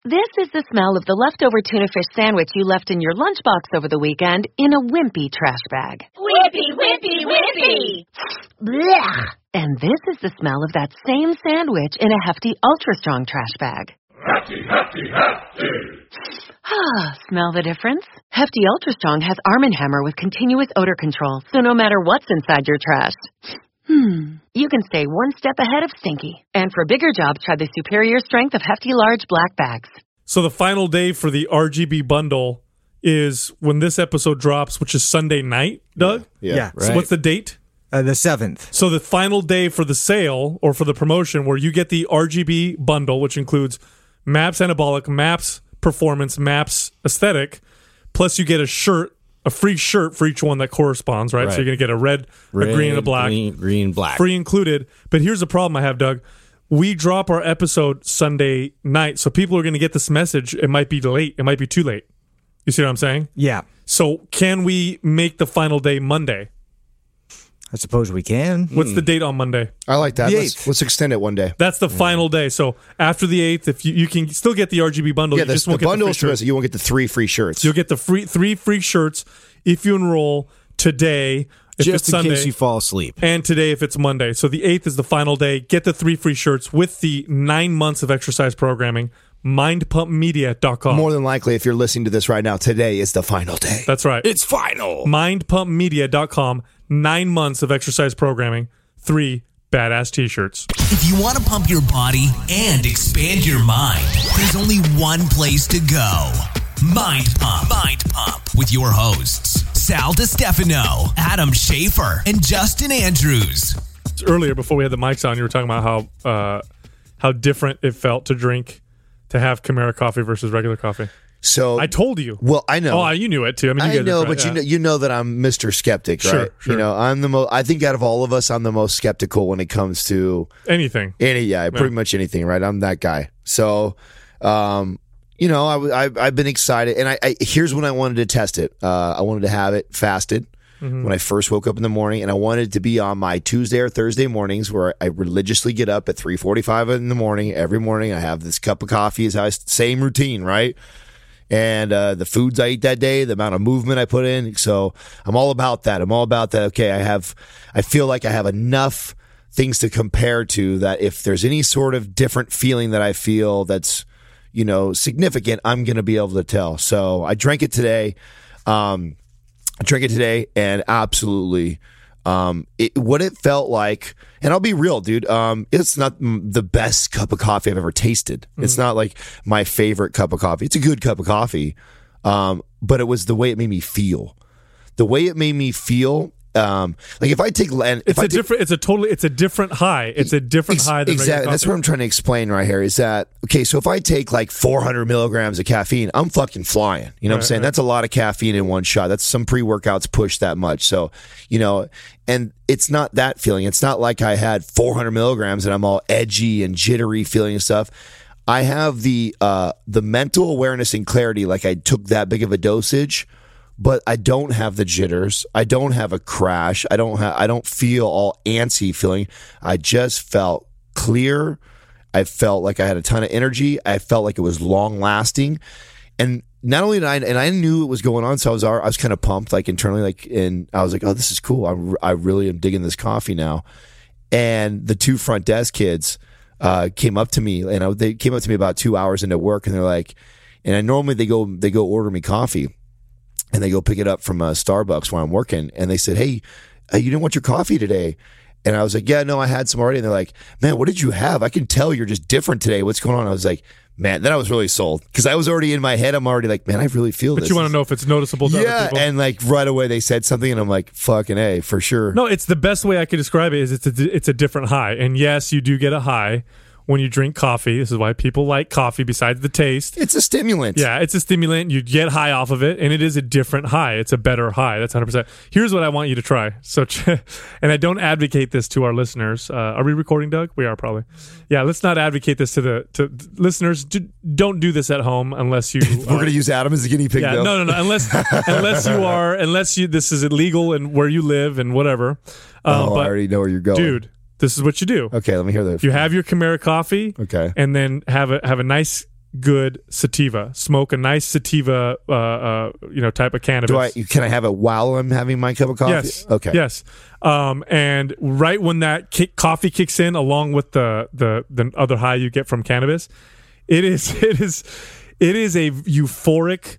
This is the smell of the leftover tuna fish sandwich you left in your lunchbox over the weekend in a wimpy trash bag. Wimpy, wimpy, wimpy! Blech! And this is the smell of that same sandwich in a hefty, ultra-strong trash bag. Hefty, hefty, hefty! Smell the difference? Hefty Ultra Strong has Arm & Hammer with continuous odor control, so no matter what's inside your trash, you can stay one step ahead of stinky. And for bigger jobs, try the superior strength of Hefty Large Black Bags. So the final day for the RGB bundle is when this episode drops, which is Sunday night, Doug? Yeah. So what's the date? The 7th. So the final day for the sale or for the promotion where you get the RGB bundle, which includes MAPS Anabolic, MAPS Performance, MAPS Aesthetic, plus you get a free shirt for each one that corresponds, right? So you're going to get a red, a green, and a black. Green, black. Free included. But here's the problem I have, Doug. We drop our episode Sunday night, so people are going to get this message. It might be late. It might be too late. You see what I'm saying? Yeah. So can we make the final day Monday? I suppose we can. What's the date on Monday? I like that. The 8th. Let's extend it one day. That's the final day. So after the 8th, if you can still get the RGB bundle, Yeah, you just the won't get bundle the is free for shirts. us. You won't get the 3 free shirts. You'll get the three free shirts if you enroll today, if Just it's in Sunday, case you fall asleep. and today if it's Monday. So the 8th is the final day. Get the 3 free shirts with the 9 months of exercise programming. MindPumpMedia.com. More than likely, if you're listening to this right now, today is the final day. That's right. It's final. MindPumpMedia.com. 9 months of exercise programming. 3 badass t-shirts. If you want to pump your body and expand your mind, there's only one place to go. Mind Pump. Mind Pump. With your hosts, Sal DiStefano, Adam Schaefer, and Justin Andrews. Earlier, before we had the mics on, you were talking about how different it felt to have Chimera coffee versus regular coffee. So I told you. Well, I know. Oh, you knew it too. I mean, you I guys know, are but right, you know that I'm Mr. Skeptic, right? Sure. You know, I'm the most. I think out of all of us, I'm the most skeptical when it comes to anything. Pretty much anything, right? I'm that guy. So, you know, I've been excited, and I here's when I wanted to test it. I wanted to have it fasted when I first woke up in the morning, and I wanted it to be on my Tuesday or Thursday mornings where I religiously get up at 3:45 in the morning every morning. I have this cup of coffee, same routine, right? And the foods I eat that day, the amount of movement I put in. So I'm all about that. Okay, I feel like I have enough things to compare to that if there's any sort of different feeling that I feel that's, you know, significant, I'm going to be able to tell. So I drank it today. And absolutely, what it felt like, and I'll be real, dude, it's not the best cup of coffee I've ever tasted. It's not like my favorite cup of coffee. It's a good cup of coffee, but it was the way it made me feel. The way it made me feel, like if I take, it's a different high. It's a different high than exactly. regular That's coffee. what I'm trying to explain right here. Is that okay? So if I take like 400 milligrams of caffeine, I'm fucking flying. You know what I'm saying? Right. That's a lot of caffeine in one shot. That's some pre-workouts push that much. So, you know, and it's not that feeling. It's not like I had 400 milligrams and I'm all edgy and jittery feeling and stuff. I have the mental awareness and clarity, like I took that big of a dosage. But I don't have the jitters. I don't have a crash. I don't feel all antsy feeling. I just felt clear. I felt like I had a ton of energy. I felt like it was long lasting. And not only did I knew it was going on, so I was kind of pumped, like internally, like, and I was like, oh, this is cool. I really am digging this coffee now. And the 2 front desk kids came up to me, and they came up to me about 2 hours into work, and they're like, and I normally they go order me coffee. And they go pick it up from Starbucks where I'm working. And they said, hey, you didn't want your coffee today. And I was like, yeah, no, I had some already. And they're like, man, what did you have? I can tell you're just different today. What's going on? I was like, man, then I was really sold. Because I was already in my head. I'm already like, man, I really feel this. But you want to know if it's noticeable to other people. And like right away they said something and I'm like, fucking A, for sure. No, it's the best way I could describe it is it's a different high. And yes, you do get a high when you drink coffee. This is why people like coffee besides the taste. It's a stimulant. Yeah, it's a stimulant. You get high off of it, and it is a different high. It's a better high. That's 100%. Here's what I want you to try. So, and I don't advocate this to our listeners. Are we recording, Doug? We are probably. Yeah, let's not advocate this to listeners. Don't do this at home unless you. We're going to use Adam as a guinea pig. Yeah, though. no. Unless this is illegal and where you live and whatever. But I already know where you're going, dude. This is what you do. Okay, let me hear that. You have your Chimera coffee. Okay. And then have a nice good sativa. Smoke a nice sativa, type of cannabis. Can I have it while I'm having my cup of coffee? Yes. Okay. Yes. And right when that coffee kicks in, along with the other high you get from cannabis, it is a euphoric.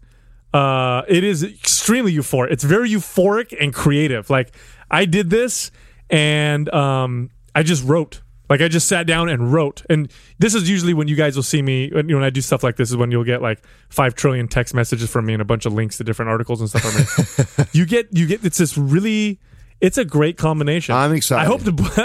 It is extremely euphoric. It's very euphoric and creative. Like, I did this and I just wrote. Like, I just sat down and wrote. And this is usually when you guys will see me, when I do stuff like this, is when you'll get like 5 trillion text messages from me and a bunch of links to different articles and stuff from me. you get it's this really, it's a great combination. I'm excited. I hope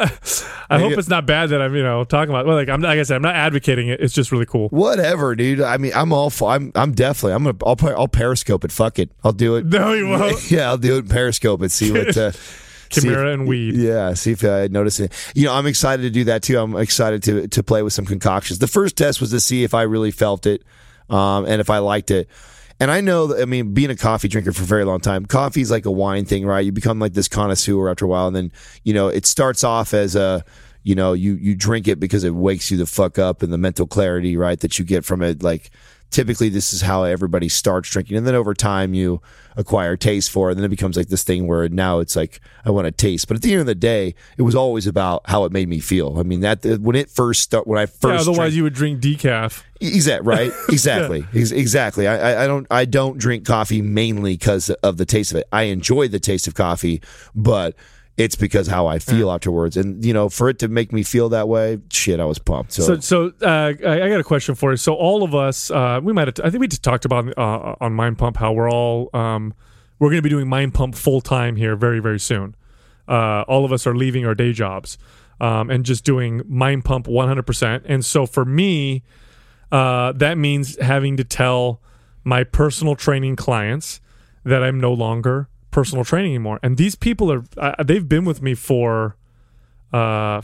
it's not bad that I'm talking about. Well, like I said, I'm not advocating it. It's just really cool. Whatever, dude. I mean, I'm all for. I'm definitely. I'll Periscope it. Fuck it. I'll do it. No, you won't. Yeah, I'll do it. Periscope it. See what. Chimera and weed. Yeah, see if I notice it. I'm excited to do that too. I'm excited to play with some concoctions. The first test was to see if I really felt it, and if I liked it. And I know that, being a coffee drinker for a very long time, coffee is like a wine thing, right? You become like this connoisseur after a while, and then it starts off as a you drink it because it wakes you the fuck up, and the mental clarity, right, that you get from it. Like, typically this is how everybody starts drinking, and then over time you acquire taste for it, and then it becomes like this thing where now it's like, I want to taste. But at the end of the day, it was always about how it made me feel. I mean, that when I first otherwise you would drink decaf. Exactly, right? Exactly. Exactly. I don't drink coffee mainly because of the taste of it. I enjoy the taste of coffee, but it's because how I feel afterwards. And, for it to make me feel that way, shit, I was pumped. So I got a question for you. So all of us, I think we just talked about on Mind Pump how we're all, we're going to be doing Mind Pump full time here very, very soon. All of us are leaving our day jobs and just doing Mind Pump 100%. And so for me, that means having to tell my personal training clients that I'm no longer personal training anymore. And these people they've been with me for the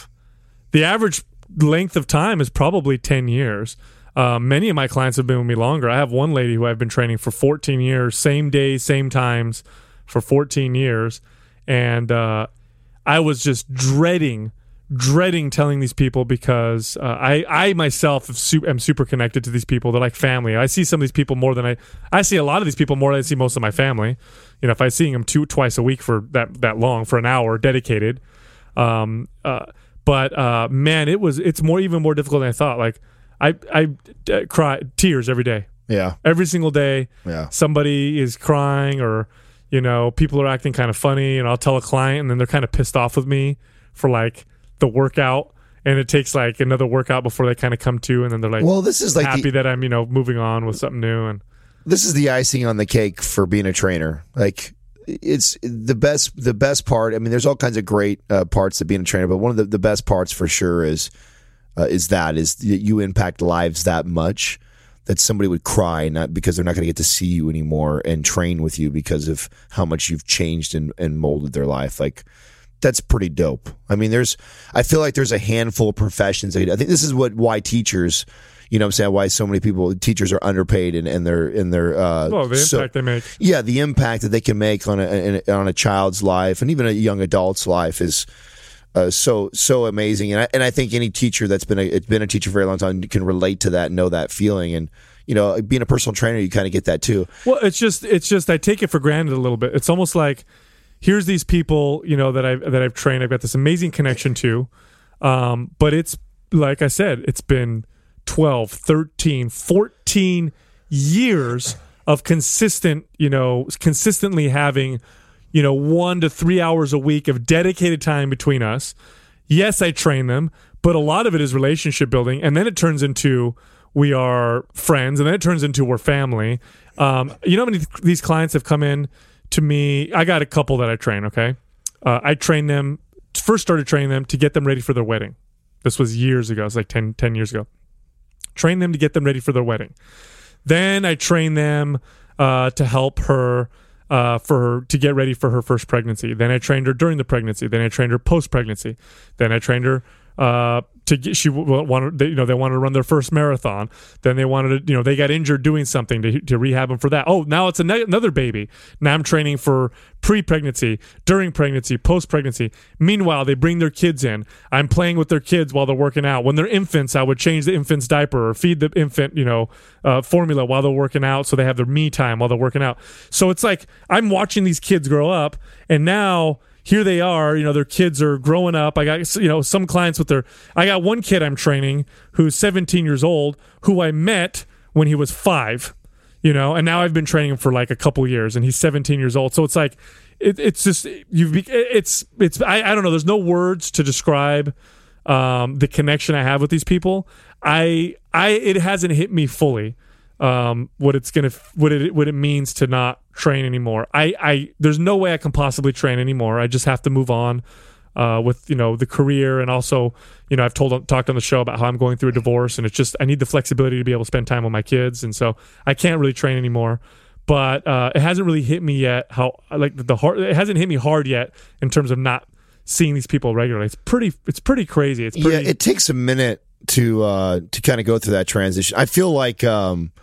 average length of time is probably 10 years. Many of my clients have been with me longer. I have one lady who I've been training for 14 years, same days, same times for 14 years. And I was just dreading telling these people because I myself am super connected to these people. They're like family. I see some of these people more than I see a lot of these people more than I see most of my family. If I see them twice a week for that long, for an hour dedicated. Man, it's even more difficult than I thought. Like I cry tears every day. Yeah. Every single day. Yeah. Somebody is crying or, people are acting kind of funny, and I'll tell a client and then they're kind of pissed off with me for like the workout, and it takes like another workout before they kind of come to, and then they're like, well, this is like happy that I'm moving on with something new. And this is the icing on the cake for being a trainer. Like, it's the best part. I mean, there's all kinds of great parts of being a trainer, but one of the best parts for sure is that you impact lives that much that somebody would cry, not because they're not going to get to see you anymore and train with you because of how much you've changed and molded their life. Like, that's pretty dope. I mean, I feel like there's a handful of professions. I think this is why teachers, why so many teachers are underpaid and they're the impact they make. Yeah, the impact that they can make on a child's life and even a young adult's life is so amazing. And I think any teacher that's been a teacher for a very long time can relate to that and know that feeling. And being a personal trainer, you kind of get that too. Well, it's just I take it for granted a little bit. It's almost like, here's these people, that I've trained. I've got this amazing connection to, but it's like I said, it's been 12, 13, 14 years of consistently having, 1 to 3 hours a week of dedicated time between us. Yes, I train them, but a lot of it is relationship building, and then it turns into we are friends, and then it turns into we're family. How many these clients have come in to me? I got a couple that I train, okay? I first started training them to get them ready for their wedding. This was years ago. It's like 10 years ago. Trained them to get them ready for their wedding. Then I trained them to help her to get ready for her first pregnancy. Then I trained her during the pregnancy. Then I trained her post-pregnancy. Then I trained her They wanted to run their first marathon. Then they wanted to, they got injured doing something to rehab them for that. Oh, now it's another baby. Now I'm training for pre-pregnancy, during pregnancy, post-pregnancy. Meanwhile, they bring their kids in. I'm playing with their kids while they're working out. When they're infants, I would change the infant's diaper or feed the infant, formula while they're working out, so they have their me time while they're working out. So it's like I'm watching these kids grow up, and now here they are, their kids are growing up. I got, some clients I got one kid I'm training who's 17 years old, who I met when he was 5, and now I've been training him for like a couple years, and he's 17 years old. So it's like, it's just, I don't know. There's no words to describe the connection I have with these people. It hasn't hit me fully. What it means to not train anymore. There's no way I can possibly train anymore. I just have to move on with the career, and also I've talked on the show about how I'm going through a divorce, and it's just I need the flexibility to be able to spend time with my kids, and so I can't really train anymore. But it hasn't really hit me yet it hasn't hit me hard yet in terms of not seeing these people regularly. It's pretty crazy. It takes a minute to kind of go through that transition. I feel like I've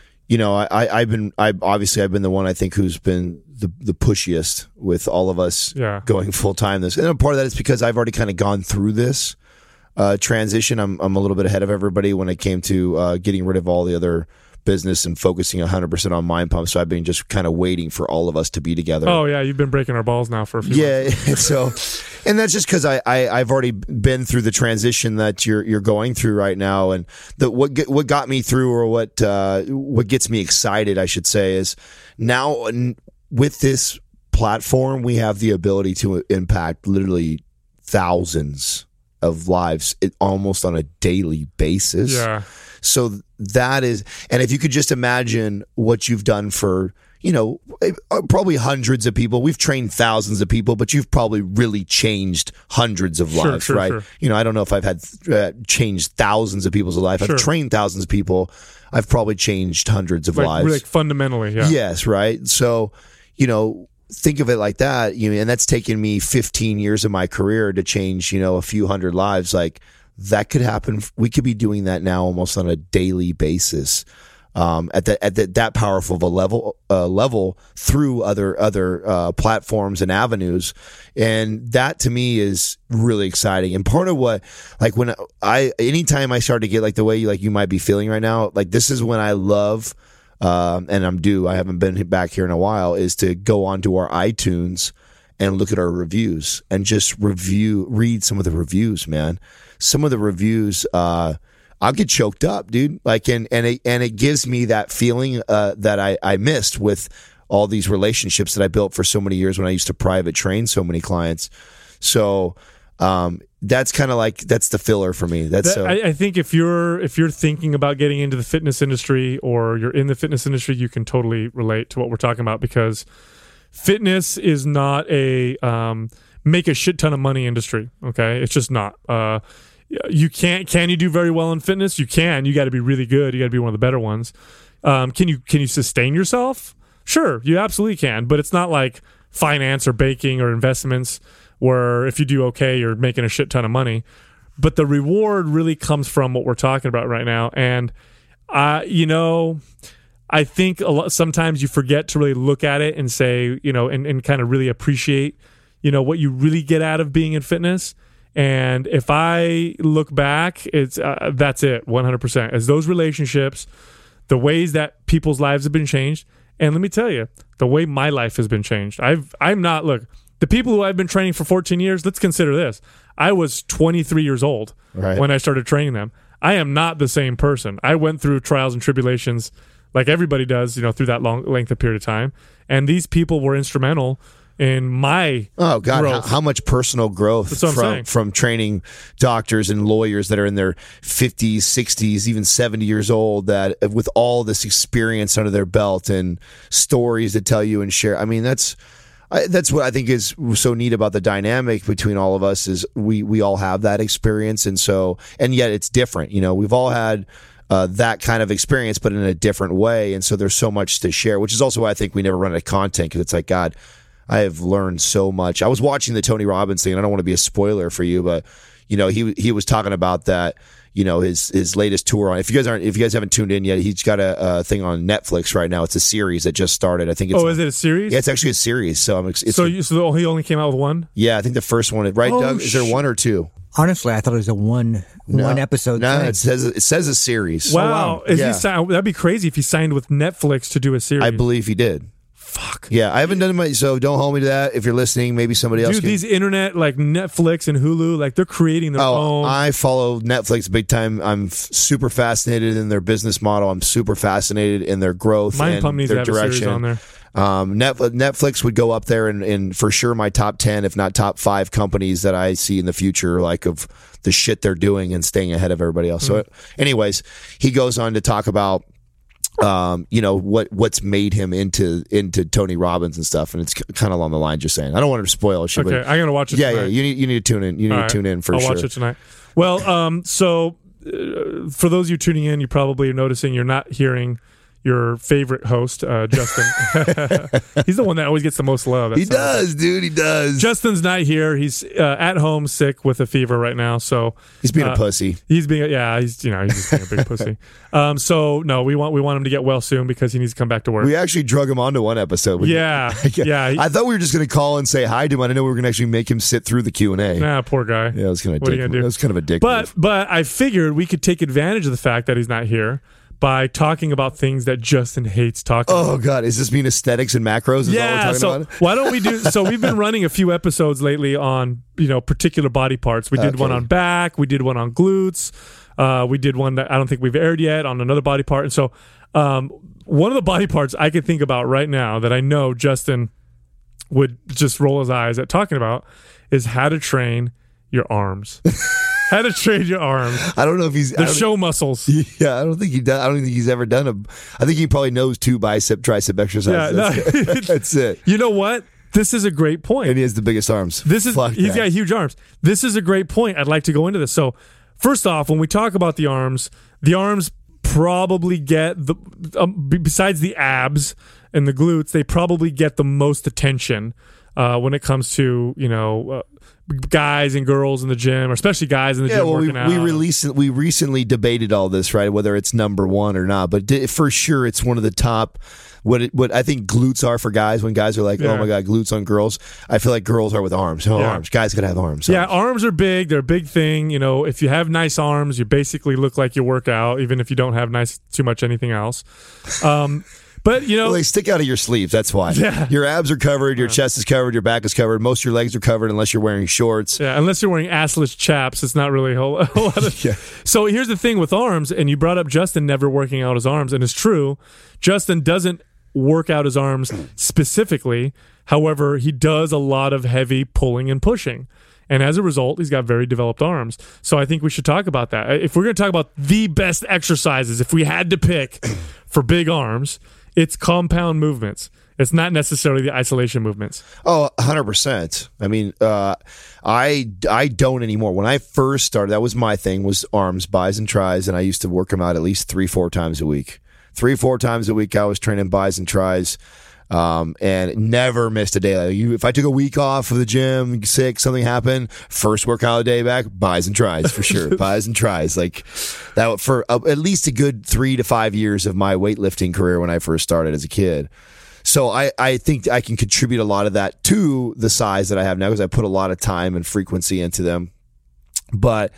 been the one I think who's been the pushiest with all of us going full time this, and part of that is because I've already kind of gone through this transition. I'm a little bit ahead of everybody when it came to getting rid of all the other business and focusing 100% on Mind Pump. So I've been just kind of waiting for all of us to be together. Oh yeah, you've been breaking our balls now for a few months. So, and that's just because I've already been through the transition that you're going through right now, and what got me through, or what gets me excited, I should say, is now with this platform we have the ability to impact literally thousands of lives almost on a daily basis. Yeah. So that is, and if you could just imagine what you've done for, probably hundreds of people. We've trained thousands of people, but you've probably really changed hundreds of lives, right? Sure. I don't know if I've had changed thousands of people's lives. I've trained thousands of people. I've probably changed hundreds of lives. Like fundamentally, yeah. Yes, right? So, think of it like that, and that's taken me 15 years of my career to change, a few hundred lives. Like, that could happen. We could be doing that now almost on a daily basis, at that powerful of a level through other platforms and avenues, and that to me is really exciting. And part of what, like, anytime I start to get like the way you might be feeling right now, like this is when I love, and I haven't been back here in a while, is to go onto our iTunes and look at our reviews and just read some of the reviews, man. Some of the reviews, I'll get choked up, dude. Like, and it gives me that feeling that I missed with all these relationships that I built for so many years when I used to private train so many clients. So that's kind of like, that's the filler for me. I think if you're thinking about getting into the fitness industry, or you're in the fitness industry, you can totally relate to what we're talking about, because fitness is not a make a shit ton of money industry. Okay, it's just not. Can you do very well in fitness? You can. You got to be really good. You got to be one of the better ones. Can you sustain yourself? Sure, you absolutely can. But it's not like finance or baking or investments, where if you do okay, you're making a shit ton of money. But the reward really comes from what we're talking about right now. And I think sometimes you forget to really look at it and say, and kind of really appreciate, what you really get out of being in fitness. And if I look back, it's that's it, 100%. As those relationships, the ways that people's lives have been changed, and let me tell you, the way my life has been changed. The people who I've been training for 14 years, let's consider this. I was 23 years old when I started training them. I am not the same person. I went through trials and tribulations like everybody does, through that long length of period of time. And these people were instrumental in my growth. How much personal growth from training doctors and lawyers that are in their 50s, 60s, even 70 years old, that with all this experience under their belt and stories to tell you and share. I mean, that's what I think is so neat about the dynamic between all of us, is we all have that experience, and yet it's different. We've all had that kind of experience, but in a different way, and so there's so much to share, which is also why I think we never run out of content, because it's like, God, I have learned so much. I was watching the Tony Robbins thing, and I don't want to be a spoiler for you, but he was talking about that. His latest tour on. If you guys haven't tuned in yet, he's got a thing on Netflix right now. It's a series that just started. I think. It's is it a series? Yeah, it's actually a series. So he only came out with one. Yeah, I think the first one. Right, Doug? Is there one or two? Honestly, I thought it was a one episode. No, thing. it says a series. Wow, that'd be crazy if he signed with Netflix to do a series. I believe he did. Fuck. Yeah, I haven't done it, so don't hold me to that. If you're listening, maybe somebody else. Dude, these internet like Netflix and Hulu, like they're creating their own. I follow Netflix big time. I'm super fascinated in their business model. I'm super fascinated in their growth Mind Pump and needs their to have a series direction. on there. Netflix would go up there and for sure my top 10, if not top 5 companies that I see in the future, like of the shit they're doing and staying ahead of everybody else. So anyways, he goes on to talk about what's made him into Tony Robbins and stuff, and it's kind of along the line. Just saying, I don't want to spoil it. Okay, I'm gonna watch it. Yeah, tonight. yeah. You need to tune in. You need to tune in for I'll sure. watch it tonight. Well, so for those of you tuning in, you probably are noticing you're not hearing your favorite host, Justin. He's the one that always gets the most love. He does, dude. He does. Justin's not here. He's at home sick with a fever right now. So he's being a pussy. He's just being a big pussy. So no, we want him to get well soon because he needs to come back to work. We actually drug him onto one episode. Yeah. I thought we were just going to call and say hi to him. I didn't know we were going to actually make him sit through the Q&A. Nah, poor guy. Yeah, it was kind of what are you gonna do? It was kind of a dick. But I figured we could take advantage of the fact that he's not here by talking about things that Justin hates talking about. Oh, God. Is this mean aesthetics and macros? Is all we're talking about? Why don't we do... So we've been running a few episodes lately on, particular body parts. We did one on back. We did one on glutes. We did one that I don't think we've aired yet on another body part. And so one of the body parts I could think about right now that I know Justin would just roll his eyes at talking about is how to train your arms. How to train your arms. I don't know if he's the show muscles. Yeah, I don't think he does. I don't think he's ever done I think he probably knows 2 bicep tricep exercises. Yeah, that's it. You know what? This is a great point. And he has the biggest arms. He's got huge arms. This is a great point. I'd like to go into this. So, first off, when we talk about the arms probably get besides the abs and the glutes, they probably get the most attention when it comes to guys and girls in the gym, or especially guys in the gym working out. We recently debated all this, right? Whether it's number 1 or not, but for sure it's one of the top. What I think glutes are for guys, when guys are like, oh my God, glutes on girls. I feel like girls are with arms. Arms. Guys gotta have arms. Yeah, arms are big. They're a big thing. If you have nice arms, you basically look like you work out, even if you don't have too much anything else. But they stick out of your sleeves. That's why. Yeah. Your abs are covered, your chest is covered, your back is covered. Most of your legs are covered unless you're wearing shorts. Yeah, unless you're wearing assless chaps, it's not really a whole lot of. Yeah. So here's the thing with arms, and you brought up Justin never working out his arms, and it's true. Justin doesn't work out his arms specifically. However, he does a lot of heavy pulling and pushing. And as a result, he's got very developed arms. So I think we should talk about that. If we're going to talk about the best exercises, if we had to pick for big arms, it's compound movements. It's not necessarily the isolation movements. Oh, 100%. I mean, I don't anymore. When I first started, that was my thing, was arms, bis, and tris, and I used to work them out at least 3-4 times a week. 3-4 times a week, I was training bis and tris, and never missed a day. If I took a week off of the gym, sick, something happened, first workout of the day back, bis and tris for sure. Bis and tris, like that for at least a good 3 to 5 years of my weightlifting career when I first started as a kid. So I think I can contribute a lot of that to the size that I have now, because I put a lot of time and frequency into them. But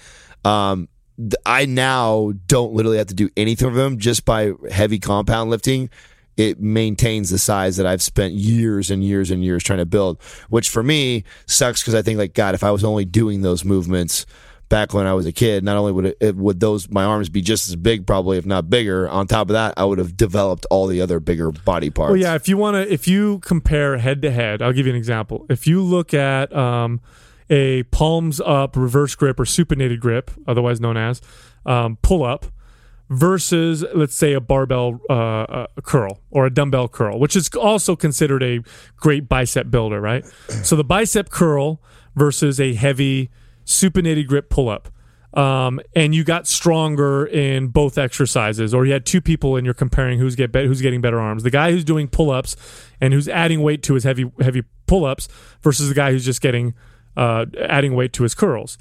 I now don't literally have to do anything with them. Just by heavy compound lifting, it maintains the size that I've spent years and years and years trying to build, which for me sucks, because I think, like, God, if I was only doing those movements back when I was a kid, not only would my arms be just as big, probably, if not bigger. On top of that, I would have developed all the other bigger body parts. Well, yeah, if you compare head to head, I'll give you an example. If you look at a palms up reverse grip or supinated grip, otherwise known as pull up, versus, let's say, a barbell curl or a dumbbell curl, which is also considered a great bicep builder, right? So the bicep curl versus a heavy supinated grip pull up, and you got stronger in both exercises, or you had 2 people and you're comparing who's getting better arms. The guy who's doing pull ups and who's adding weight to his heavy pull ups versus the guy who's just getting adding weight to his curls.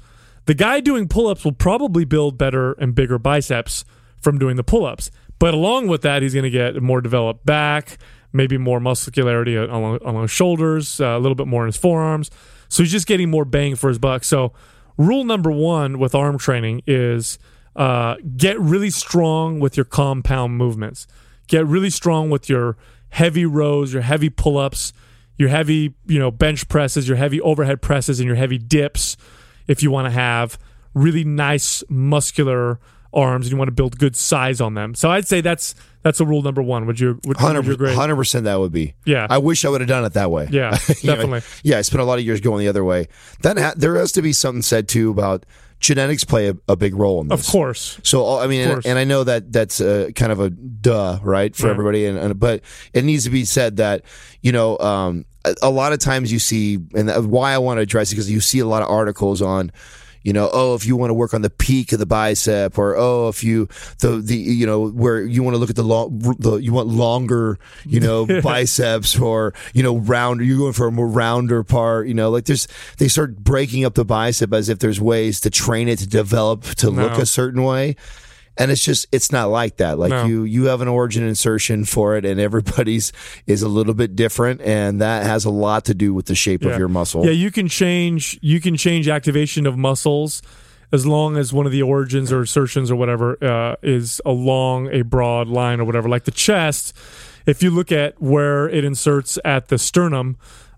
The guy doing pull-ups will probably build better and bigger biceps from doing the pull-ups. But along with that, he's going to get a more developed back, maybe more muscularity along his shoulders, a little bit more in his forearms. So he's just getting more bang for his buck. So rule number 1 with arm training is get really strong with your compound movements. Get really strong with your heavy rows, your heavy pull-ups, your heavy, bench presses, your heavy overhead presses, and your heavy dips. If you want to have really nice muscular arms and you want to build good size on them. So I'd say that's a rule number 1. Would you agree? 100% that would be. Yeah. I wish I would have done it that way. Yeah, definitely. I spent a lot of years going the other way. There has to be something said too about genetics play a big role in this. Of course. So, I mean, and I know that's kind of a duh, right, for everybody. But it needs to be said that, a lot of times you see, and why I want to address it, because you see a lot of articles on, if you want to work on the peak of the bicep, or if you where you want to look at you want longer, biceps, or rounder, you're going for a more rounder part, they start breaking up the bicep as if there's ways to train it to develop to look a certain way. And it's not like that. Like you have an origin insertion for it, and everybody's is a little bit different, and that has a lot to do with the shape of your muscle. Yeah, you can change activation of muscles as long as one of the origins or insertions or whatever is along a broad line or whatever. Like the chest, if you look at where it inserts at the sternum,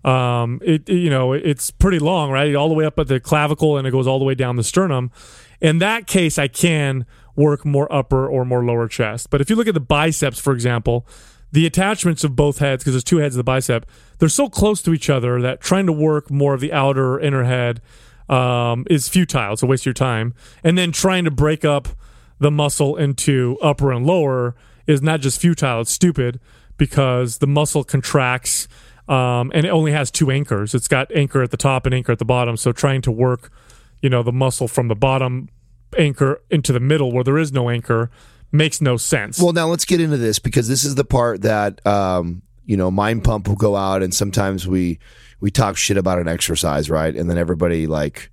it's pretty long, right? All the way up at the clavicle, and it goes all the way down the sternum. In that case, I can work more upper or more lower chest. But if you look at the biceps, for example, the attachments of both heads, because there's 2 heads of the bicep, they're so close to each other that trying to work more of the outer or inner head is futile. It's a waste of your time. And then trying to break up the muscle into upper and lower is not just futile, it's stupid, because the muscle contracts and it only has 2 anchors. It's got anchor at the top and anchor at the bottom. So trying to work, the muscle from the bottom anchor into the middle where there is no anchor makes no sense. Well, now let's get into this, because this is the part that Mind Pump will go out, and sometimes we talk shit about an exercise, right? And then everybody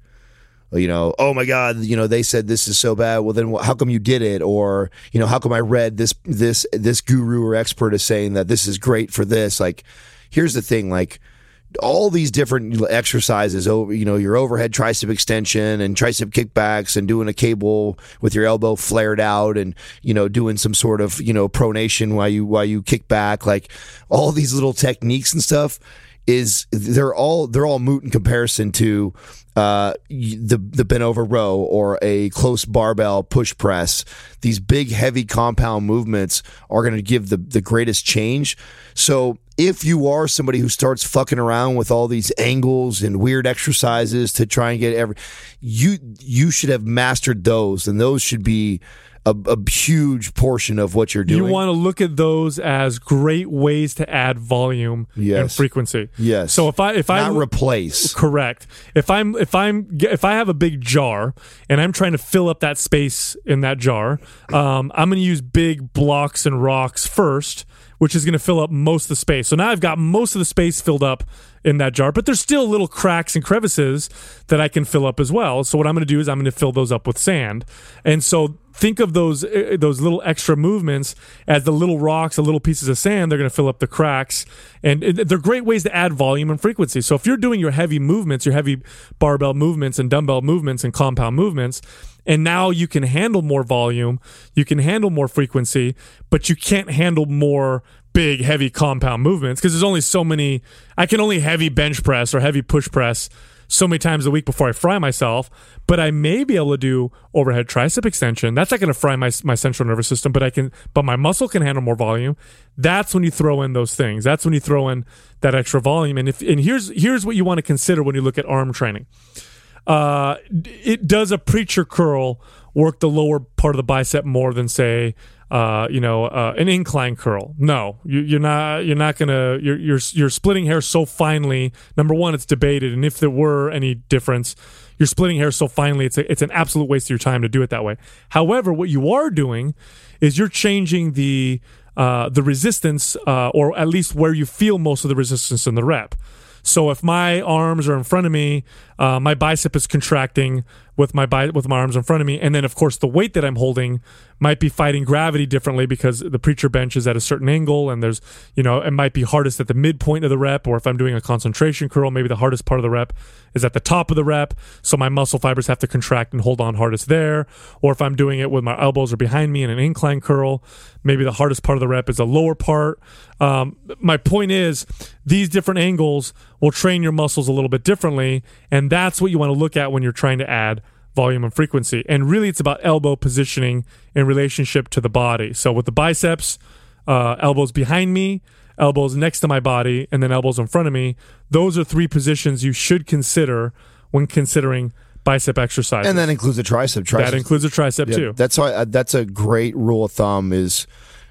oh my God, they said this is so bad. Well, then how come you did it? Or how come I read this guru or expert is saying that this is great for this? Like, here's the thing, all these different exercises, your overhead tricep extension and tricep kickbacks, and doing a cable with your elbow flared out, and doing some sort of pronation while you kick back, like all these little techniques and stuff they're all moot in comparison to the bent over row or a close barbell push press. These big heavy compound movements are going to give the greatest change. So if you are somebody who starts fucking around with all these angles and weird exercises to try and get you should have mastered those, and those should be a huge portion of what you're doing. You want to look at those as great ways to add volume and frequency. Yes. So if I replace. Correct. If I have a big jar and I'm trying to fill up that space in that jar, I'm going to use big blocks and rocks first, which is going to fill up most of the space. So now I've got most of the space filled up in that jar, but there's still little cracks and crevices that I can fill up as well. So what I'm going to do is I'm going to fill those up with sand. And so think of those little extra movements as the little rocks, the little pieces of sand. They're going to fill up the cracks, and they're great ways to add volume and frequency. So if you're doing your heavy movements, your heavy barbell movements and dumbbell movements and compound movements, and now you can handle more volume, you can handle more frequency, but you can't handle more big, heavy compound movements because there's only so many. I can only heavy bench press or heavy push press so many times a week before I fry myself, but I may be able to do overhead tricep extension. That's not going to fry my central nervous system, but my muscle can handle more volume. That's when you throw in those things. That's when you throw in that extra volume. And here's what you want to consider when you look at arm training. Does a preacher curl work the lower part of the bicep more than, say, an incline curl? No, you're not gonna. You're splitting hair so finely. Number one, it's debated, and if there were any difference, you're splitting hair so finely. It's an absolute waste of your time to do it that way. However, what you are doing is you're changing the resistance, or at least where you feel most of the resistance in the rep. So if my arms are in front of me, my bicep is contracting with my arms in front of me, and then of course the weight that I'm holding might be fighting gravity differently because the preacher bench is at a certain angle, and there's, it might be hardest at the midpoint of the rep, or if I'm doing a concentration curl, maybe the hardest part of the rep is at the top of the rep, so my muscle fibers have to contract and hold on hardest there. Or if I'm doing it with my elbows are behind me in an incline curl, maybe the hardest part of the rep is the lower part. My point is, these different angles will train your muscles a little bit differently, and that's what you want to look at when you're trying to add volume and frequency. And really, it's about elbow positioning in relationship to the body. So with the biceps, elbows behind me, elbows next to my body, and then elbows in front of me, those are 3 positions you should consider when considering bicep exercises. And that includes the tricep. That includes the tricep too. That's why that's a great rule of thumb is,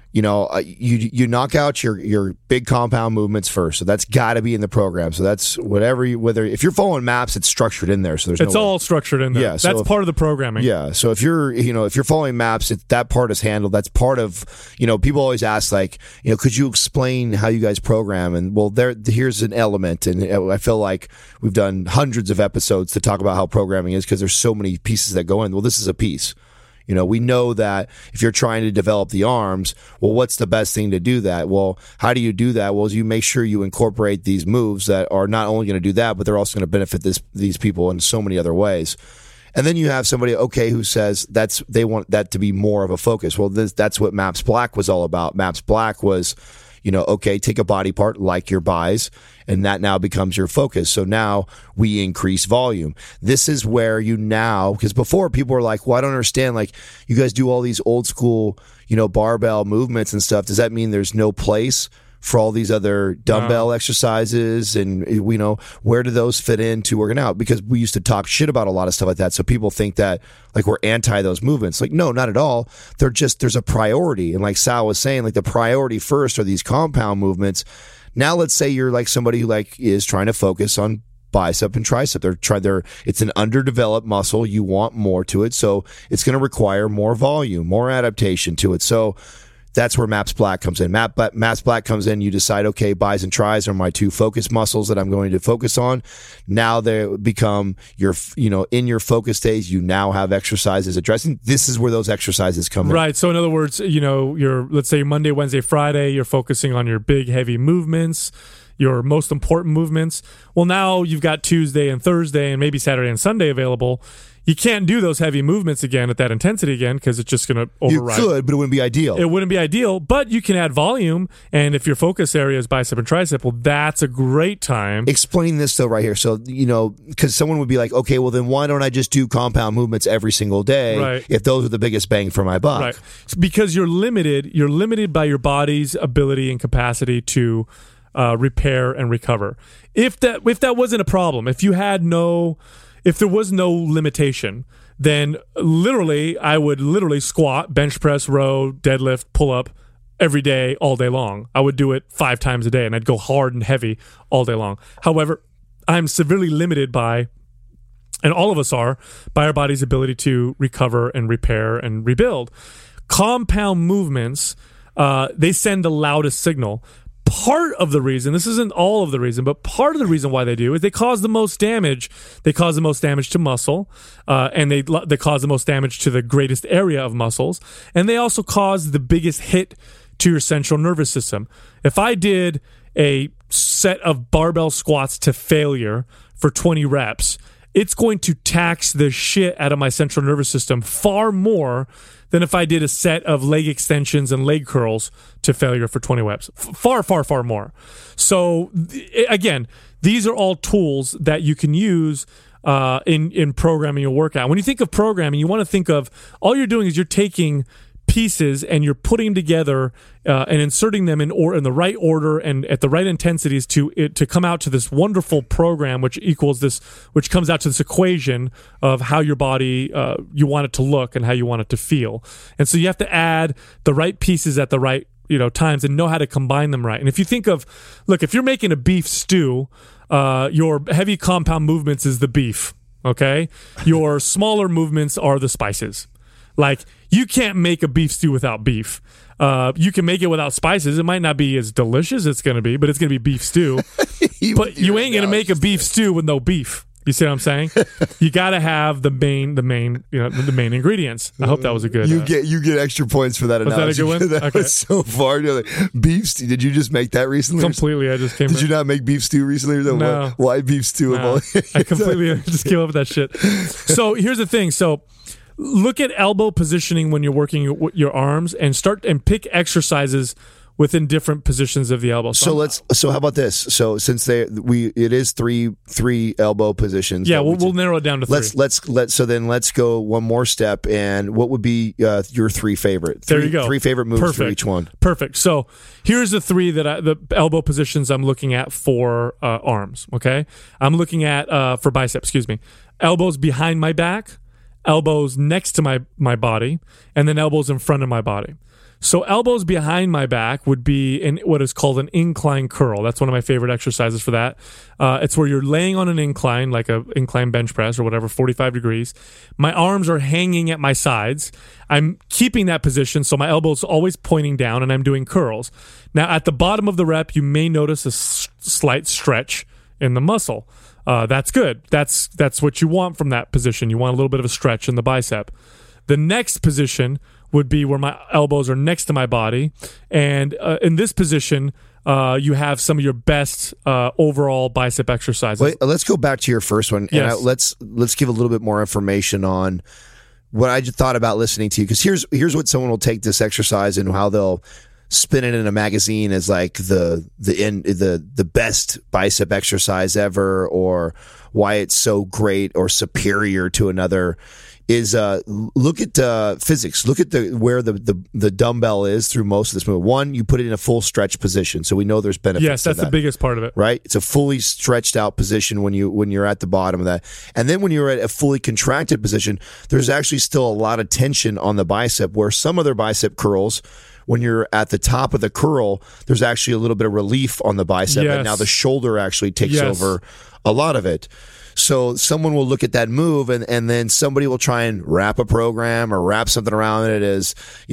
you knock out your big compound movements first. So that's got to be in the program. So that's whether if you're following MAPS, it's structured in there. So there's all structured in there. Yeah, that's part of the programming. Yeah. So if you're following MAPS, that part is handled. That's part of, people always ask could you explain how you guys program? And well, here's an element. And I feel like we've done hundreds of episodes to talk about how programming is because there's so many pieces that go in. Well, this is a piece. We know that if you're trying to develop the arms, well, what's the best thing to do that? Well, how do you do that? Well, you make sure you incorporate these moves that are not only going to do that, but they're also going to benefit these people in so many other ways. And then you have somebody, who says they want that to be more of a focus. Well, that's what MAPS Black was all about. MAPS Black was, take a body part like your bis, and that now becomes your focus. So now we increase volume. This is where because before people were like, well, I don't understand. Like, you guys do all these old school, barbell movements and stuff. Does that mean there's no place for all these other dumbbell exercises? And, where do those fit into working out? Because we used to talk shit about a lot of stuff like that. So people think that we're anti those movements. No, not at all. There's a priority. And like Sal was saying, the priority first are these compound movements. Now let's say you're somebody who is trying to focus on bicep and tricep. It's an underdeveloped muscle. You want more to it. So it's going to require more volume, more adaptation to it. So that's where MAPS Black comes in. MAPS Black comes in. You decide, okay, bis and tris are my 2 focus muscles that I'm going to focus on. Now they become in your focus days, you now have exercises addressing. This is where those exercises come in. Right. So in other words, let's say Monday, Wednesday, Friday, you're focusing on your big, heavy movements, your most important movements. Well, now you've got Tuesday and Thursday and maybe Saturday and Sunday available. You can't do those heavy movements again at that intensity again because it's just going to override. You could, but it wouldn't be ideal. It wouldn't be ideal, but you can add volume. And if your focus area is bicep and tricep, well, that's a great time. Explain this, though, right here. So, because someone would be like, okay, well, then why don't I just do compound movements every single day if those are the biggest bang for my buck? Right. Because you're limited by your body's ability and capacity to repair and recover. If that wasn't a problem, if there was no limitation, then I would squat, bench press, row, deadlift, pull up every day, all day long. I would do it 5 times a day, and I'd go hard and heavy all day long. However, I'm severely limited by, and all of us are, by our body's ability to recover and repair and rebuild. Compound movements, they send the loudest signal. Part of the reason, this isn't all of the reason, but part of the reason why they do is they cause the most damage. They cause the most damage to muscle, and they cause the most damage to the greatest area of muscles, and they also cause the biggest hit to your central nervous system. If I did a set of barbell squats to failure for 20 reps, it's going to tax the shit out of my central nervous system far more than if I did a set of leg extensions and leg curls to failure for 20 reps. Far, far, far more. So, again, these are all tools that you can use in programming your workout. When you think of programming, you want to think of all you're doing is you're taking pieces and you're putting them together and inserting them in the right order and at the right intensities to come out to this wonderful program, which comes out to this equation of how your body you want it to look and how you want it to feel. And so you have to add the right pieces at the right times and know how to combine them right. And if you think of, if you're making a beef stew, your heavy compound movements is the beef, okay? Your smaller movements are the spices. You can't make a beef stew without beef. You can make it without spices. It might not be as delicious as it's going to be, but it's going to be beef stew. But you ain't going to make a beef stew with no beef. You see what I'm saying? You got to have the main ingredients. I hope that was a good. You get extra points for that analogy. Was that a good one? That Okay. was so far. You're like, beef stew. Did you just make that recently? Completely. I just came. Did you not make beef stew recently? Or No. Why beef stew? No, I completely just came up with that shit. So here's the thing. So look at elbow positioning when you're working your arms, and pick exercises within different positions of the elbow. So how about this? So since it is three elbow positions. Yeah, we'll narrow it down to three. Let's go one more step. And what would be your three favorite? There you go. 3 favorite moves for each one. Perfect. So here's the three the elbow positions I'm looking at for arms. Okay, I'm looking at for biceps. Excuse me. Elbows behind my back, elbows next to my body, and then elbows in front of my body. So elbows behind my back would be in what is called an incline curl. That's one of my favorite exercises for that. It's where you're laying on an incline, like an incline bench press or whatever, 45 degrees. My arms are hanging at my sides. I'm keeping that position, so my elbow's always pointing down, and I'm doing curls. Now, at the bottom of the rep, you may notice a slight stretch in the muscle. That's good. That's what you want from that position. You want a little bit of a stretch in the bicep. The next position would be where my elbows are next to my body, and in this position, you have some of your best overall bicep exercises. Wait, let's go back to your first one, Yes. and let's give a little bit more information on what I just thought about listening to you. Because here's what someone will take this exercise and how they'll spin it in a magazine as like the best bicep exercise ever, or why it's so great or superior to another. Is look at physics. Look at where the dumbbell is through most of this movement. One, you put it in a full stretch position, so we know there's benefits. Yes, that's to that, the biggest part of it. right? It's a fully stretched out position when you're at the bottom of that, and then when you're at a fully contracted position, there's actually still a lot of tension on the bicep. Where some other bicep curls, when you're at the top of the curl, there's actually a little bit of relief on the bicep, Yes. and now the shoulder actually takes Yes. over a lot of it. So someone will look at that move, and then somebody will try and wrap a program or wrap something around it as,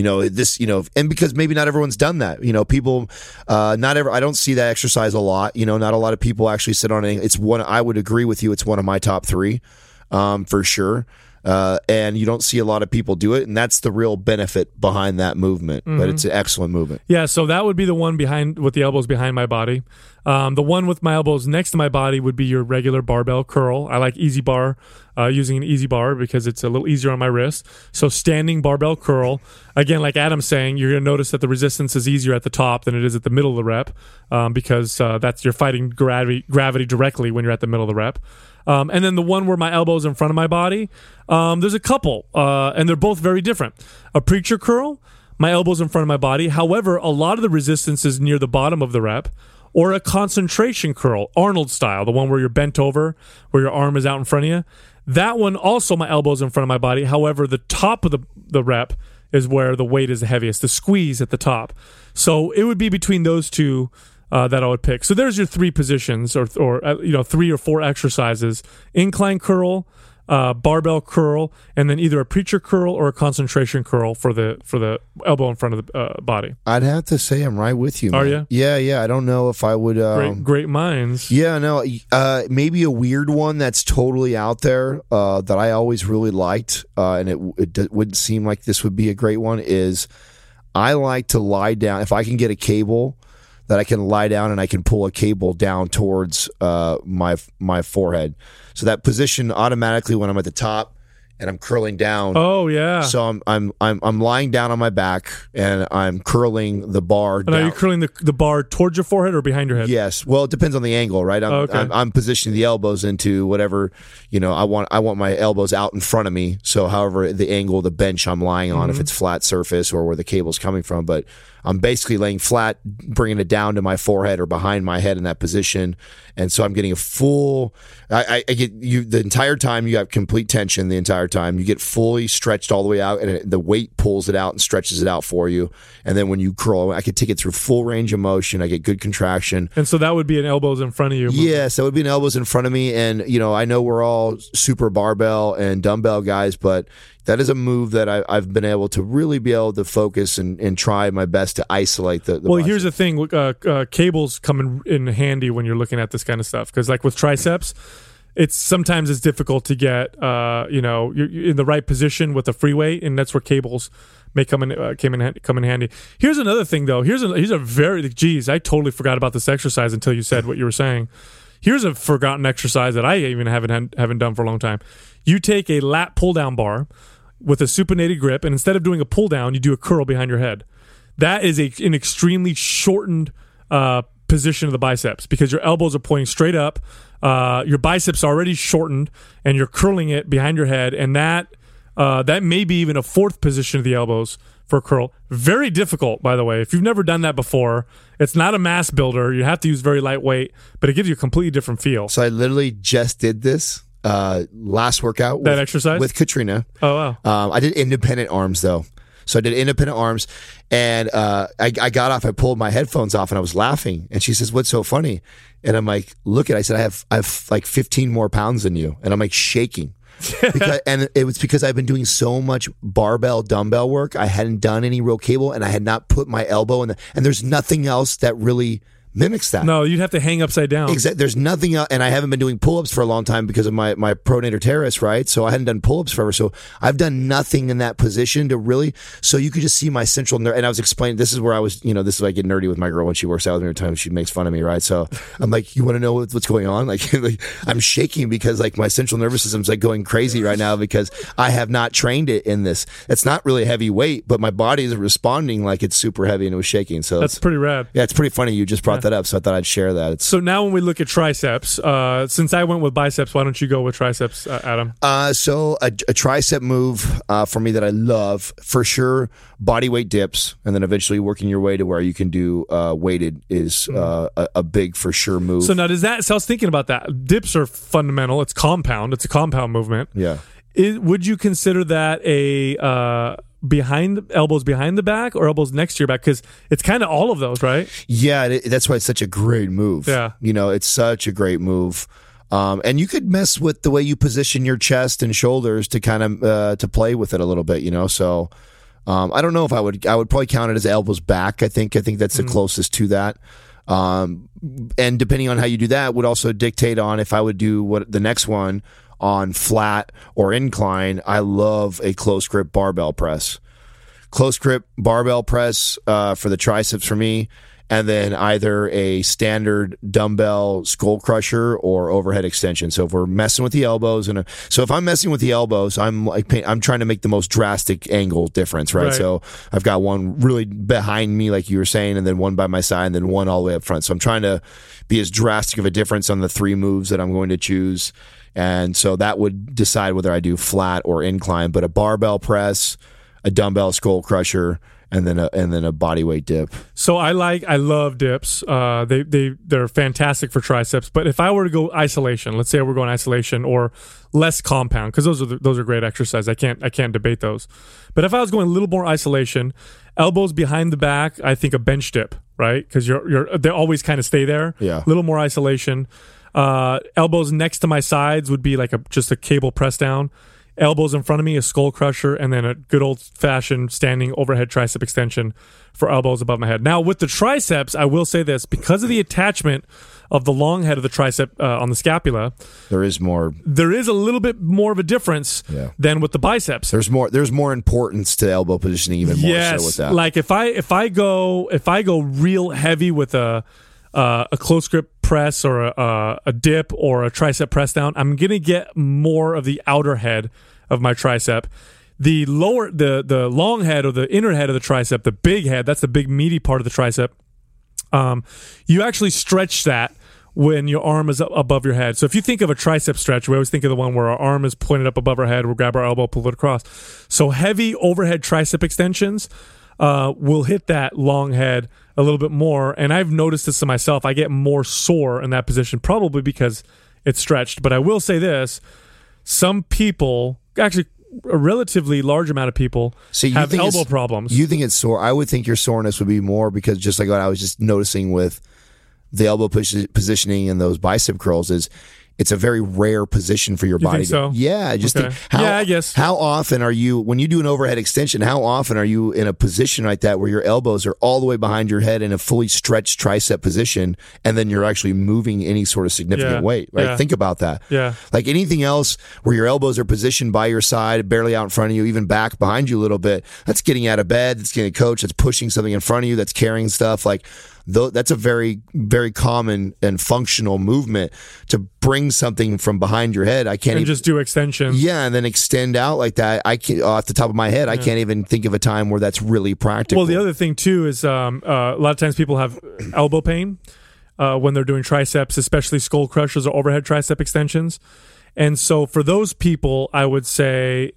and because maybe not everyone's done that, people, I don't see that exercise a lot, not a lot of people actually sit on it. It's one, I would agree with you. It's one of my top three, for sure. And you don't see a lot of people do it, and that's the real benefit behind that movement. But it's an excellent movement. Yeah, so that would be the one with the elbows behind my body. The one with my elbows next to my body would be your regular barbell curl. I like easy bar, using an easy bar because it's a little easier on my wrist. So standing barbell curl. Again, like Adam's saying, you're going to notice that the resistance is easier at the top than it is at the middle of the rep, because you're fighting gravity directly when you're at the middle of the rep. And then the one where my elbow's in front of my body, there's a couple, and they're both very different. A preacher curl, my elbow's in front of my body. However, a lot of the resistance is near the bottom of the rep. Or a concentration curl, Arnold style, the one where you're bent over, where your arm is out in front of you. That one, also my elbow's in front of my body. However, the top of the rep is where the weight is the heaviest, the squeeze at the top. So it would be between those two that I would pick. So there's your three positions, or 3 or 4 exercises: incline curl, barbell curl, and then either a preacher curl or a concentration curl for the elbow in front of the body. I'd have to say I'm right with you, man. Are you? Yeah. I don't know if I would. Great minds. Yeah, no. Maybe a weird one that's totally out there that I always really liked, and it wouldn't seem like this would be a great one, is I like to lie down. If I can get a cable that I can lie down and I can pull a cable down towards my forehead. So that position automatically when I'm at the top and I'm curling down. Oh yeah. So I'm lying down on my back and I'm curling the bar And down. are you curling the bar towards your forehead or behind your head? Yes. Well, it depends on the angle, right? I'm positioning the elbows into whatever, I want my elbows out in front of me. So however the angle of the bench I'm lying on, if it's flat surface or where the cable's coming from, but I'm basically laying flat, bringing it down to my forehead or behind my head in that position. And so I'm getting a full, I get you the entire time. You have complete tension the entire time. You get fully stretched all the way out, and the weight pulls it out and stretches it out for you. And then when you curl, I could take it through full range of motion. I get good contraction. And so that would be an elbows in front of you. Yes, that would be an elbows in front of me. And, I know we're all super barbell and dumbbell guys, but that is a move that I've been able to really be able to focus and try my best to isolate the Well, bicep. here's the thing. Cables come in handy when you're looking at this kind of stuff. Because like with triceps, sometimes it's difficult to get, you're in the right position with the free weight, and that's where cables may come in handy. Here's another thing, though. Here's a very, geez, I totally forgot about this exercise until you said what you were saying. Here's a forgotten exercise that I even haven't done for a long time. You take a lat pull down bar with a supinated grip, and instead of doing a pull down, you do a curl behind your head. That is an extremely shortened position of the biceps because your elbows are pointing straight up. Your biceps are already shortened, and you're curling it behind your head, and that may be even a fourth position of the elbows for a curl. Very difficult, by the way. If you've never done that before, it's not a mass builder. You have to use very lightweight, but it gives you a completely different feel. So I literally just did this last workout. That exercise? With Katrina. Oh, wow. I did independent arms, though. So I did independent arms, and I got off. I pulled my headphones off, and I was laughing. And she says, "What's so funny?" And I'm like, "Look at," I said, I have like 15 more pounds than you," and I'm like shaking. And it was because I've been doing so much barbell dumbbell work. I hadn't done any real cable, and I had not put my elbow in and there's nothing else that really mimics that. No, you'd have to hang upside down. Exactly. There's nothing else, and I haven't been doing pull-ups for a long time because of my pronator teres, right? So I hadn't done pull-ups forever. So I've done nothing in that position to really. So you could just see my central nerve. And I was explaining. This is where I was. This is where I get nerdy with my girl when she works out with me. Every time she makes fun of me, right? So I'm like, you want to know what's going on? Like I'm shaking because like my central nervous system's like going crazy right now because I have not trained it in this. It's not really heavy weight, but my body is responding like it's super heavy and it was shaking. So that's pretty rad. Yeah, it's pretty funny. You just brought that up, so I thought I'd share that. So now when we look at triceps, since I went with biceps, why don't you go with triceps, Adam? So a tricep move for me that I love, for sure, body weight dips, and then eventually working your way to where you can do weighted is a big for sure move. So now so I was thinking about that. Dips are fundamental. It's compound. It's a compound movement. Yeah. Would you consider that a elbows behind the back or elbows next to your back? Because it's kind of all of those, right? Yeah, that's why it's such a great move. Yeah. It's such a great move. And you could mess with the way you position your chest and shoulders to kind of to play with it a little bit, So I don't know if I would probably count it as elbows back. I think that's the closest to that. And depending on how you do that would also dictate on if I would do what the next one on flat or incline. I love a close grip barbell press. Close grip barbell press for the triceps for me, and then either a standard dumbbell skull crusher or overhead extension. So if we're messing with the elbows, so if I'm messing with the elbows, I'm trying to make the most drastic angle difference, right? So I've got one really behind me, like you were saying, and then one by my side, and then one all the way up front. So I'm trying to be as drastic of a difference on the three moves that I'm going to choose. And so that would decide whether I do flat or incline, but a barbell press, a dumbbell skull crusher, and then a body weight dip. So I love dips. They're fantastic for triceps. But if I were to go isolation, let's say we're going isolation or less compound, because those are great exercises. I can't debate those. But if I was going a little more isolation, elbows behind the back, I think a bench dip, right? Because they always kind of stay there. Yeah. A little more isolation. Elbows next to my sides would be like just a cable press down. Elbows in front of me, a skull crusher, and then a good old-fashioned standing overhead tricep extension for elbows above my head. Now, with the triceps, I will say this. Because of the attachment of the long head of the tricep on the scapula, there is a little bit more of a difference than with the biceps. There's more importance to elbow positioning, even more so with that. Like if I go real heavy with a close grip press or a dip or a tricep press down, I'm going to get more of the outer head of my tricep. The long head or the inner head of the tricep, the big head, that's the big meaty part of the tricep. You actually stretch that when your arm is up above your head. So if you think of a tricep stretch, we always think of the one where our arm is pointed up above our head, we'll grab our elbow, pull it across. So heavy overhead tricep extensions will hit that long head a little bit more, and I've noticed this to myself. I get more sore in that position, probably because it's stretched. But I will say this: some people, actually a relatively large amount of people, have elbow problems. You think it's sore? I would think your soreness would be more because, just like what I was just noticing with the elbow positioning and those bicep curls, is it's a very rare position for your You body. think so? Yeah, I just Okay. think how, Yeah, I guess. how often are you, when you do an overhead extension, how often are you in a position like that where your elbows are all the way behind your head in a fully stretched tricep position, and then you're actually moving any sort of significant Yeah. weight, right? Yeah. Think about that. Yeah. Like anything else where your elbows are positioned by your side, barely out in front of you, even back behind you a little bit, that's getting out of bed, that's getting a coach, that's pushing something in front of you, that's carrying stuff. Like, that's a very, very common and functional movement to bring something from behind your head. I can't And even just do extensions. yeah, and then extend out like that. I can't, off the top of my head, I can't even think of a time where that's really practical. Well, the other thing too is a lot of times people have elbow pain when they're doing triceps, especially skull crushers or overhead tricep extensions. And so for those people, I would say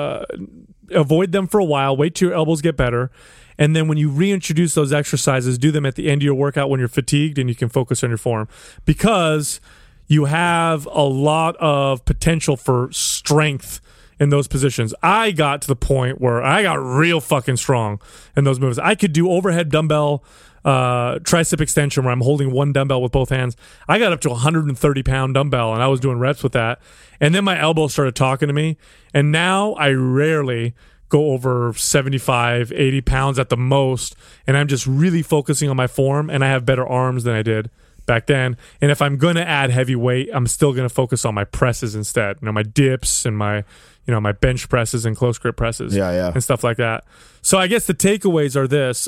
avoid them for a while. Wait till your elbows get better. And then when you reintroduce those exercises, do them at the end of your workout when you're fatigued and you can focus on your form, because you have a lot of potential for strength in those positions. I got to the point where I got real fucking strong in those moves. I could do overhead dumbbell tricep extension where I'm holding one dumbbell with both hands. I got up to a 130-pound dumbbell, and I was doing reps with that. And then my elbow started talking to me, and now I rarely go over 75, 80 pounds at the most, and I'm just really focusing on my form, and I have better arms than I did back then. And if I'm going to add heavy weight, I'm still going to focus on my presses instead. My dips and my bench presses and close grip presses and stuff like that. So I guess the takeaways are this,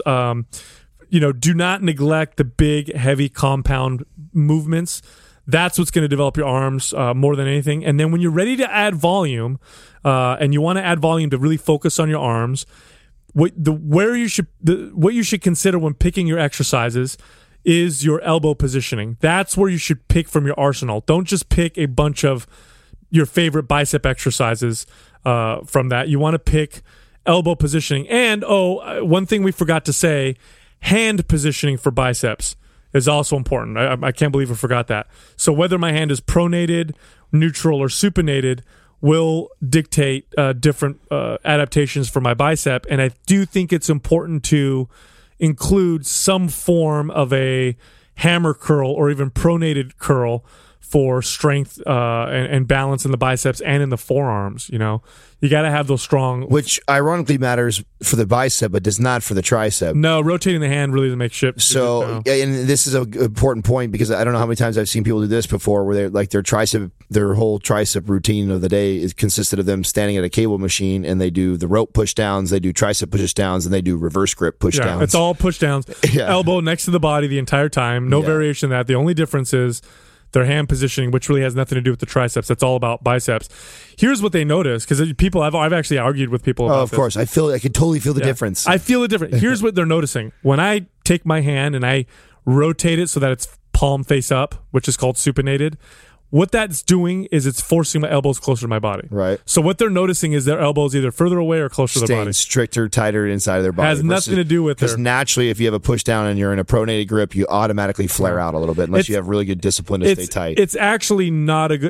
do not neglect the big, heavy compound movements. That's what's going to develop your arms more than anything. And then when you're ready to add volume, and you want to add volume to really focus on your arms, what you should consider when picking your exercises is your elbow positioning. That's where you should pick from your arsenal. Don't just pick a bunch of your favorite bicep exercises from that. You want to pick elbow positioning. And one thing we forgot to say, hand positioning for biceps is also important. I can't believe I forgot that. So whether my hand is pronated, neutral, or supinated will dictate different adaptations for my bicep. And I do think it's important to include some form of a hammer curl or even pronated curl for strength and balance in the biceps and in the forearms. You got to have those strong, which ironically matters for the bicep but does not for the tricep. No, rotating the hand really doesn't make shit. So and this is an important point, because I don't know how many times I've seen people do this before, where they're like their whole tricep routine of the day is consisted of them standing at a cable machine, and they do the rope push downs, they do tricep push downs, and they do reverse grip push downs. It's all push downs. Elbow next to the body the entire time. No variation in that. The only difference is their hand positioning, which really has nothing to do with the triceps. That's all about biceps. Here's what they notice, because people, I've actually argued with people about this. Of course. I can totally feel the difference. I feel the difference. Here's what they're noticing. When I take my hand and I rotate it so that it's palm face up, which is called supinated, what that's doing is it's forcing my elbows closer to my body. Right. So what they're noticing is their elbows either further away or closer to their body. Stricter, tighter inside of their body. Has nothing to do with because naturally, if you have a push down and you're in a pronated grip, you automatically flare out a little bit unless you have really good discipline to stay tight. It's actually not a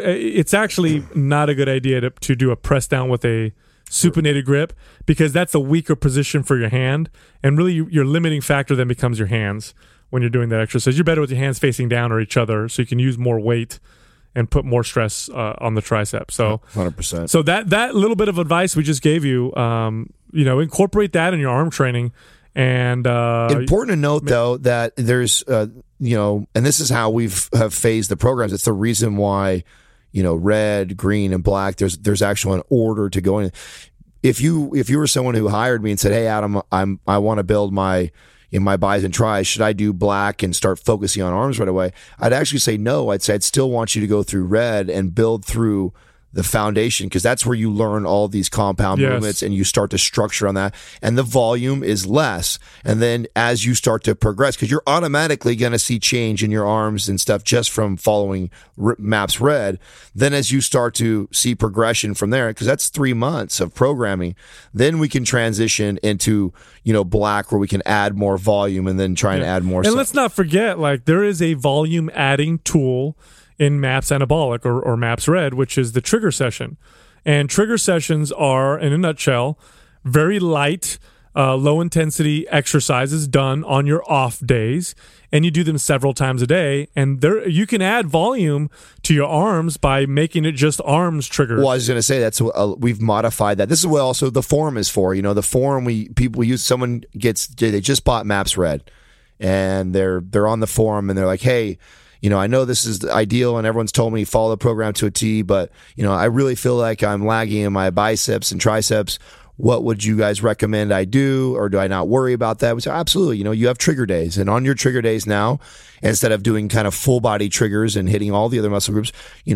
good idea to do a press down with a supinated grip, because that's a weaker position for your hand, and really your limiting factor then becomes your hands when you're doing that exercise. You're better with your hands facing down or each other, so you can use more weight and put more stress on the tricep. So 100%. So that little bit of advice we just gave you, incorporate that in your arm training. And important to note though that there's and this is how have phased the programs. It's the reason why red, green, and black. There's actually an order to go in. If you were someone who hired me and said, "Hey Adam, I want to build my buys and tries, should I do black and start focusing on arms right away?" I'd actually say no. I'd say I'd still want you to go through red and build through the foundation, because that's where you learn all these compound movements and you start to structure on that, and the volume is less. And then as you start to progress, because you're automatically going to see change in your arms and stuff just from following MAPS Red, then as you start to see progression from there, because that's 3 months of programming, then we can transition into black, where we can add more volume and then try and add more and stuff. Let's not forget, there is a volume adding tool in MAPS Anabolic or MAPS Red, which is the trigger session. And trigger sessions are, in a nutshell, very light low-intensity exercises done on your off days, and you do them several times a day. And there, you can add volume to your arms by making it just arms triggers. Well, I was going to say that's we've modified that. This is what also the forum is for. The forum people use. Someone they just bought Maps Red, and they're on the forum, and they're like, hey. I know this is ideal and everyone's told me follow the program to a T, but, I really feel like I'm lagging in my biceps and triceps. What would you guys recommend I do, or do I not worry about that? We say, absolutely. You have trigger days, and on your trigger days now, instead of doing kind of full body triggers and hitting all the other muscle groups, you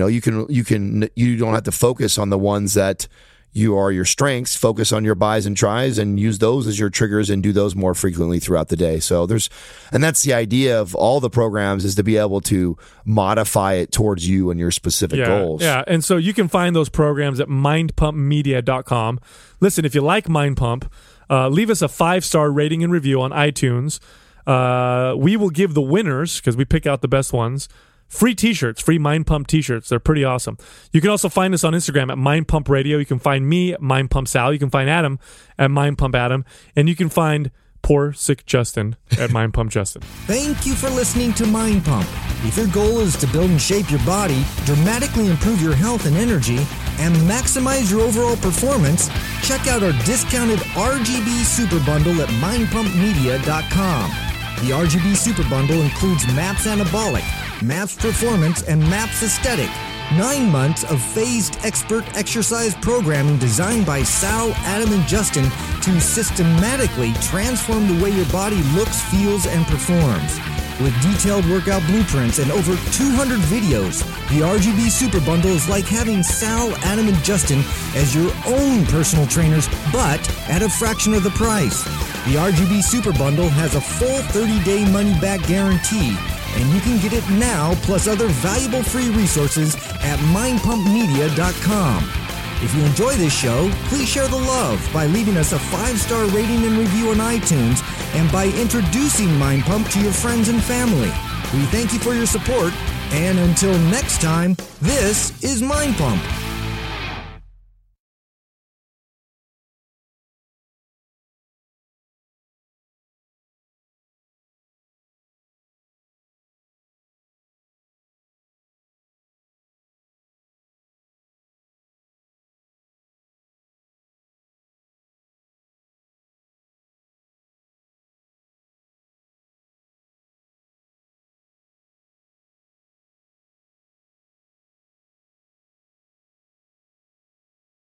don't have to focus on the ones that are your strengths. Focus on your bis and tris and use those as your triggers and do those more frequently throughout the day. So and that's the idea of all the programs, is to be able to modify it towards you and your specific goals. Yeah. And so you can find those programs at mindpumpmedia.com. Listen, if you like Mind Pump, leave us a 5-star rating and review on iTunes. We will give the winners, because we pick out the best ones, free t-shirts, free Mind Pump t-shirts. They're pretty awesome. You can also find us on Instagram at Mind Pump Radio. You can find me at Mind Pump Sal. You can find Adam at Mind Pump Adam. And you can find poor sick Justin at Mind Pump Justin. Thank you for listening to Mind Pump. If your goal is to build and shape your body, dramatically improve your health and energy, and maximize your overall performance, check out our discounted RGB Super Bundle at mindpumpmedia.com. The RGB Super Bundle includes MAPS Anabolic, MAPS Performance, and MAPS Aesthetic. 9 months of phased expert exercise programming designed by Sal, Adam, and Justin to systematically transform the way your body looks, feels, and performs. With detailed workout blueprints and over 200 videos, the RGB Super Bundle is like having Sal, Adam, and Justin as your own personal trainers, but at a fraction of the price. The RGB Super Bundle has a full 30-day money-back guarantee, and you can get it now, plus other valuable free resources at mindpumpmedia.com. If you enjoy this show, please share the love by leaving us a 5-star rating and review on iTunes, and by introducing Mind Pump to your friends and family. We thank you for your support, and until next time, this is Mind Pump.